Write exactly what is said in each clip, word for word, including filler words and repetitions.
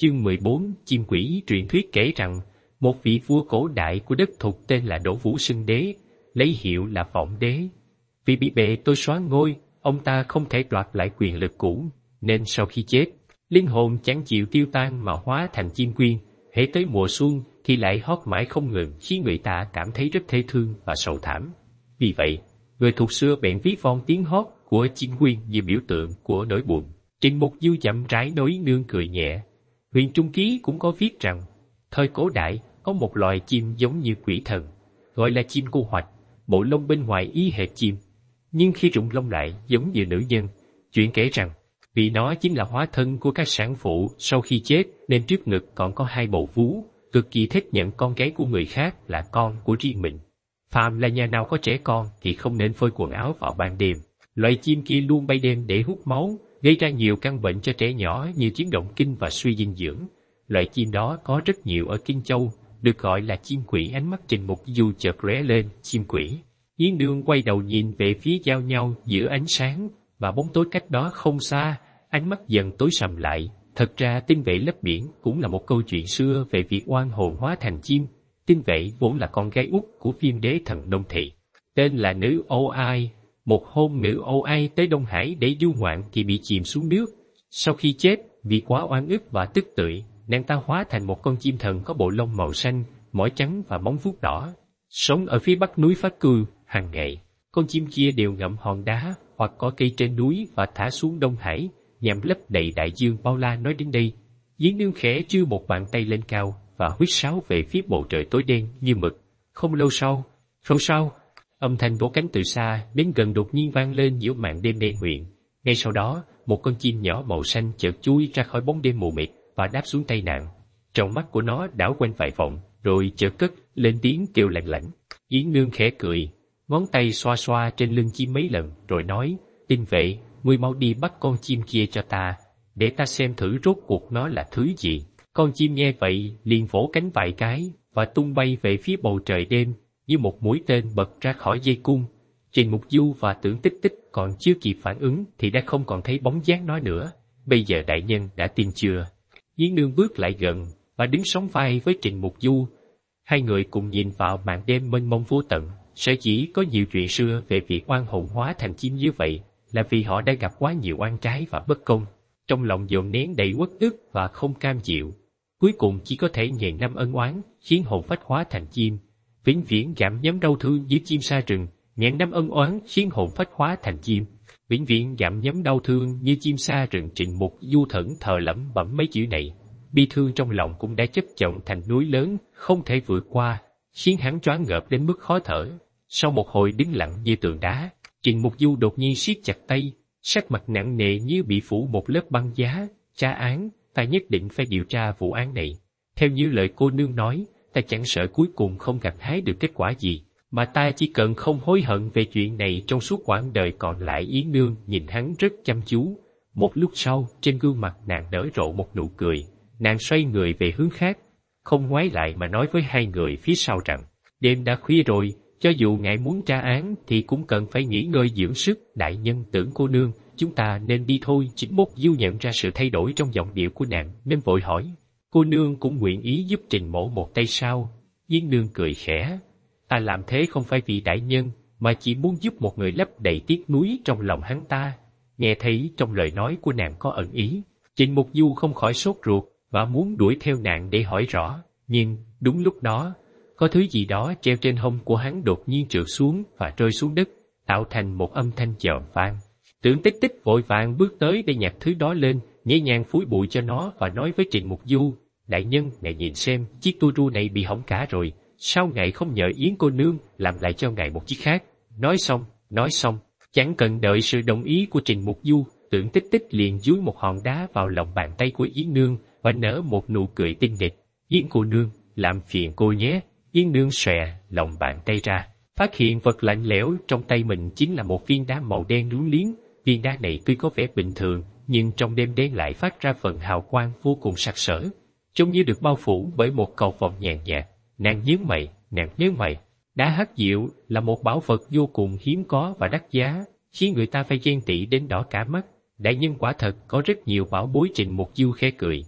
Chương mười bốn, Chim quỷ. Truyện thuyết kể rằng, một vị vua cổ đại của đất Thục tên là Đỗ Vũ Xưng Đế, lấy hiệu là Vọng Đế. Vì bị bệ tôi xóa ngôi, ông ta không thể đoạt lại quyền lực cũ, nên sau khi chết, linh hồn chẳng chịu tiêu tan mà hóa thành chim quyên. Hễ tới mùa xuân thì lại hót mãi không ngừng, khiến người ta cảm thấy rất thê thương và sầu thảm. Vì vậy, người Thục xưa bèn ví von tiếng hót của chim quyên như biểu tượng của nỗi buồn. Trịnh Mục Du chậm rãi nói nương cười nhẹ. Huyền Trung Ký cũng có viết rằng, thời cổ đại có một loài chim giống như quỷ thần, gọi là chim cô hoạch, bộ lông bên ngoài y hệt chim, nhưng khi rụng lông lại giống như nữ nhân. Chuyện kể rằng, vì nó chính là hóa thân của các sản phụ sau khi chết nên trước ngực còn có hai bầu vú, cực kỳ thích nhận con gái của người khác là con của riêng mình. Phàm là nhà nào có trẻ con thì không nên phơi quần áo vào ban đêm. Loài chim kia luôn bay đêm để hút máu, gây ra nhiều căn bệnh cho trẻ nhỏ như chứng động kinh và suy dinh dưỡng. Loài chim đó có rất nhiều ở Kinh Châu, được gọi là chim quỷ. Ánh mắt Trịnh Mục Du chợt lóe lên. Chim quỷ. Yến Nương quay đầu nhìn về phía giao nhau giữa ánh sáng và bóng tối cách đó không xa, ánh mắt dần tối sầm lại. Thật ra Tinh Vệ lấp biển cũng là một câu chuyện xưa về việc oan hồn hóa thành chim. Tinh Vệ vốn là con gái út của Viêm Đế thần Đông Thị, tên là nữ Ô Ai. Một hôm nữ Ô Ai tới Đông Hải để du ngoạn thì bị chìm xuống nước. Sau khi chết, vì quá oan ức và tức tưởi, nàng ta hóa thành một con chim thần có bộ lông màu xanh, mỏi trắng và móng vuốt đỏ, sống ở phía bắc núi Pháp Cư. Hàng ngày, con chim kia đều ngậm hòn đá hoặc cỏ cây trên núi và thả xuống Đông Hải, nhằm lấp đầy đại dương bao la. Nói đến đây, Yến Nương khẽ đưa một bàn tay lên cao và huýt sáo về phía bầu trời tối đen như mực. Không lâu sau, không sao, âm thanh vỗ cánh từ xa đến gần đột nhiên vang lên giữa màn đêm đen huyền. Ngay sau đó, một con chim nhỏ màu xanh chợt chui ra khỏi bóng đêm mù mịt và đáp xuống tay nàng. Trong mắt của nó đảo quanh vài vòng, rồi chợt cất lên tiếng kêu lạnh lẽo. Yến Nương khẽ cười, ngón tay xoa xoa trên lưng chim mấy lần, rồi nói: Tinh Vệ, ngươi mau đi bắt con chim kia cho ta, để ta xem thử rốt cuộc nó là thứ gì. Con chim nghe vậy liền vỗ cánh vài cái và tung bay về phía bầu trời đêm như một mũi tên bật ra khỏi dây cung. Trịnh Mục Du và Tưởng Tích Tích còn chưa kịp phản ứng thì đã không còn thấy bóng dáng nó nữa. Bây giờ đại nhân đã tin chưa? Yến Nương bước lại gần và đứng sóng vai với Trịnh Mục Du. Hai người cùng nhìn vào màn đêm mênh mông vô tận. Sở dĩ có nhiều chuyện xưa về việc oan hồn hóa thành chim như vậy là vì họ đã gặp quá nhiều oan trái và bất công, trong lòng dồn nén đầy uất ức và không cam chịu. Cuối cùng chỉ có thể ngàn năm ân oán khiến hồn phách hóa thành chim, vĩnh viễn gặm nhấm đau thương như chim sa rừng. Ngàn năm ân oán khiến hồn phách hóa thành chim, vĩnh viễn gặm nhấm đau thương như chim sa rừng. Trịnh Mục Du thẫn thờ lẩm bẩm mấy chữ này, bi thương trong lòng cũng đã chất chồng thành núi lớn không thể vượt qua, khiến hắn choáng ngợp đến mức khó thở. Sau một hồi đứng lặng như tường đá, Trịnh Mục Du đột nhiên siết chặt tay, sắc mặt nặng nề như bị phủ một lớp băng giá. Tra án, ta nhất định phải điều tra vụ án này. Theo như lời cô nương nói, ta chẳng sợ cuối cùng không gặt hái được kết quả gì, mà ta chỉ cần không hối hận về chuyện này trong suốt quãng đời còn lại. Yến Nương nhìn hắn rất chăm chú. Một lúc sau, trên gương mặt nàng nở rộ một nụ cười. Nàng xoay người về hướng khác, không ngoái lại mà nói với hai người phía sau rằng: đêm đã khuya rồi, cho dù ngài muốn tra án thì cũng cần phải nghỉ ngơi dưỡng sức. Đại nhân Tưởng cô nương, chúng ta nên đi thôi. Trịnh Mục Du nhận ra sự thay đổi trong giọng điệu của nàng nên vội hỏi: cô nương cũng nguyện ý giúp Trình mỗ một tay sao? Yến Nương cười khẽ: ta làm thế không phải vì đại nhân, mà chỉ muốn giúp một người lấp đầy tiếc nuối trong lòng hắn ta. Nghe thấy trong lời nói của nàng có ẩn ý, Trịnh Mục Du không khỏi sốt ruột và muốn đuổi theo nàng để hỏi rõ. Nhưng đúng lúc đó, có thứ gì đó treo trên hông của hắn đột nhiên trượt xuống và rơi xuống đất, tạo thành một âm thanh giòn vang. Tưởng Tích Tích vội vàng bước tới để nhặt thứ đó lên, nhẹ nhàng phủi bụi cho nó và nói với Trịnh Mục Du: đại nhân, ngài nhìn xem, chiếc tua ru này bị hỏng cả rồi, sao ngài không nhờ Yến cô nương làm lại cho ngài một chiếc khác? Nói xong, nói xong, chẳng cần đợi sự đồng ý của Trịnh Mục Du, Tưởng Tích Tích liền dúi một hòn đá vào lòng bàn tay của Yến Nương và nở một nụ cười tinh nghịch. Yến cô nương, làm phiền cô nhé. Yến Nương xòe lòng bàn tay ra, phát hiện vật lạnh lẽo trong tay mình chính là một viên đá màu đen lúng liếng. Viên đá này tuy có vẻ bình thường, nhưng trong đêm đen lại phát ra phần hào quang vô cùng sặc sỡ, trông như được bao phủ bởi một cầu vồng nhàn nhạt. Nàng nhướng mày, nàng nhướng mày. Đá hắc diệu là một bảo vật vô cùng hiếm có và đắt giá, khiến người ta phải ghen tị đến đỏ cả mắt. Đại nhân quả thật có rất nhiều bảo bối. Trịnh Mục Du khẽ cười.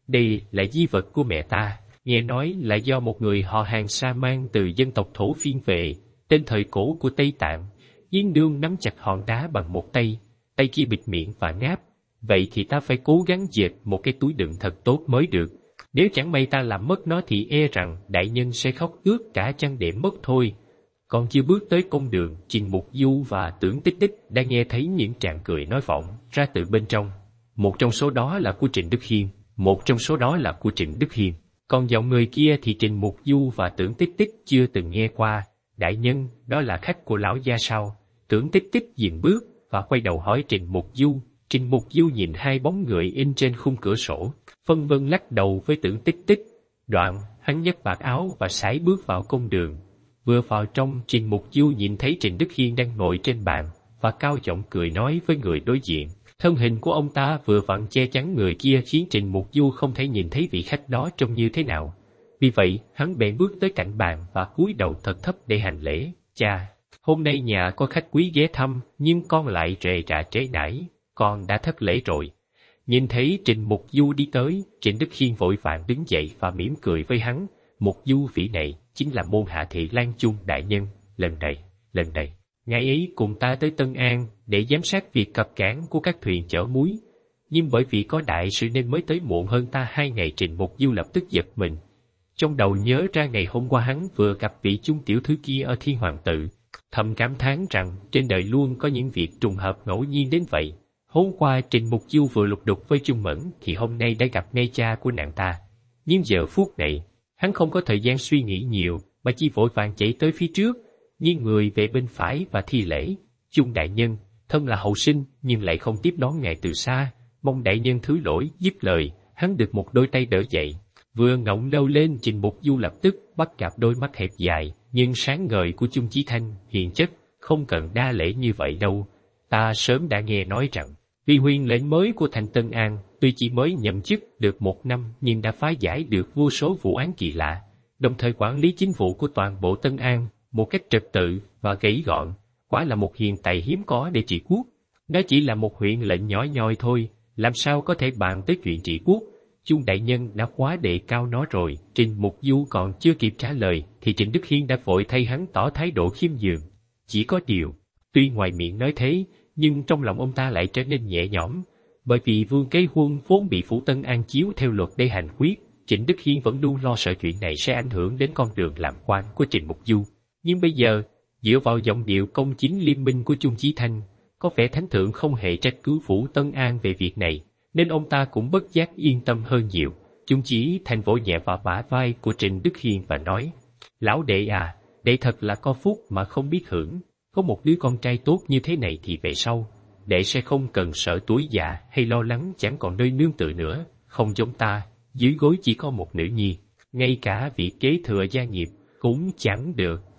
Đây là di vật của mẹ ta, nghe nói là do một người họ hàng xa mang từ dân tộc Thổ Phiên về, tên thời cổ của Tây Tạng. Diên Nương nắm chặt hòn đá bằng một tay, tay kia bịt miệng và ngáp. Vậy thì ta phải cố gắng dệt một cái túi đựng thật tốt mới được. Nếu chẳng may ta làm mất nó thì e rằng đại nhân sẽ khóc ướt cả chăn đệm mất thôi. Còn chưa bước tới công đường, Trình Mục Du và Tưởng Tích Tích đã nghe thấy những tràng cười nói vọng ra từ bên trong. Một trong số đó là của Trịnh Đức Hiên, một trong số đó là của Trịnh Đức Hiên. Còn giọng người kia thì Trình Mục Du và Tưởng Tích Tích chưa từng nghe qua. Đại nhân, đó là khách của lão gia sao? Tưởng Tích Tích dừng bước và quay đầu hỏi Trình Mục Du. Trình Mục Du nhìn hai bóng người in trên khung cửa sổ, phân vân lắc đầu với Tưởng Tích Tích. Đoạn, hắn nhấc vạt áo và sải bước vào công đường. Vừa vào trong, Trình Mục Du nhìn thấy Trịnh Đức Hiên đang ngồi trên bàn và cao giọng cười nói với người đối diện. Thân hình của ông ta vừa vặn che chắn người kia khiến Trình Mục Du không thể nhìn thấy vị khách đó trông như thế nào. Vì vậy, hắn bèn bước tới cạnh bàn và cúi đầu thật thấp để hành lễ. Cha, hôm nay nhà có khách quý ghé thăm, nhưng con lại rề rà trễ nải, con đã thất lễ rồi. Nhìn thấy Trình Mục Du đi tới, Trịnh Đức Hiên vội vàng đứng dậy và mỉm cười với hắn. Mục Du vị này chính là môn hạ thị Lan Chung đại nhân. Lần này, lần này, ngài ấy cùng ta tới Tân An để giám sát việc cập cảng của các thuyền chở muối. Nhưng bởi vì có đại sự nên mới tới muộn hơn ta hai ngày. Trình Mục Du lập tức giật mình. Trong đầu nhớ ra ngày hôm qua hắn vừa gặp vị chung tiểu thư kia ở Thiên Hoàng Tự, thầm cảm thán rằng trên đời luôn có những việc trùng hợp ngẫu nhiên đến vậy. Hôm qua Trình Mục Du vừa lục đục với Chung Mẫn thì hôm nay đã gặp ngay cha của nàng ta. Nhưng giờ phút này, hắn không có thời gian suy nghĩ nhiều, mà chỉ vội vàng chạy tới phía trước, nghiêng người về bên phải và thi lễ. Chung đại nhân, thân là hậu sinh nhưng lại không tiếp đón ngài từ xa, mong đại nhân thứ lỗi. Dứt lời, hắn được một đôi tay đỡ dậy. Vừa ngẩng đầu lên, Trình Mục Du lập tức bắt gặp đôi mắt hẹp dài nhưng sáng ngời của Chung Chí Thanh. Hiền chất, không cần đa lễ như vậy đâu. Ta sớm đã nghe nói rằng vì huyền lệnh mới của thành Tân An, tuy chỉ mới nhậm chức được một năm nhưng đã phá giải được vô số vụ án kỳ lạ, đồng thời quản lý chính vụ của toàn bộ Tân An một cách trật tự và gãy gọn, quả là một hiền tài hiếm có để trị quốc. Đó chỉ là một huyện lệnh nhỏ nhoi thôi, làm sao có thể bàn tới chuyện trị quốc? Chung đại nhân đã quá đề cao nó rồi. Trình Mục Du còn chưa kịp trả lời thì Trịnh Đức Hiên đã vội thay hắn tỏ thái độ khiêm nhường. Chỉ có điều, tuy ngoài miệng nói thế, nhưng trong lòng ông ta lại trở nên nhẹ nhõm, bởi vì Vương Kế Huân vốn bị phủ Tân An chiếu theo luật để hành quyết. Trịnh Đức Hiên vẫn luôn lo sợ chuyện này sẽ ảnh hưởng đến con đường làm quan của Trình Mục Du. Nhưng bây giờ, dựa vào giọng điệu công chính liên minh của Chung Chí Thanh, có vẻ thánh thượng không hề trách cứ phủ Tân An về việc này, nên ông ta cũng bất giác yên tâm hơn nhiều. Chung Chí Thanh vỗ nhẹ vào bả vai của Trịnh Đức Hiên và nói: Lão đệ à, đệ thật là có phúc mà không biết hưởng. Có một đứa con trai tốt như thế này thì về sau, đệ sẽ không cần sợ tuổi già hay lo lắng chẳng còn nơi nương tựa nữa. Không giống ta, dưới gối chỉ có một nữ nhi, ngay cả việc kế thừa gia nghiệp cũng chẳng được.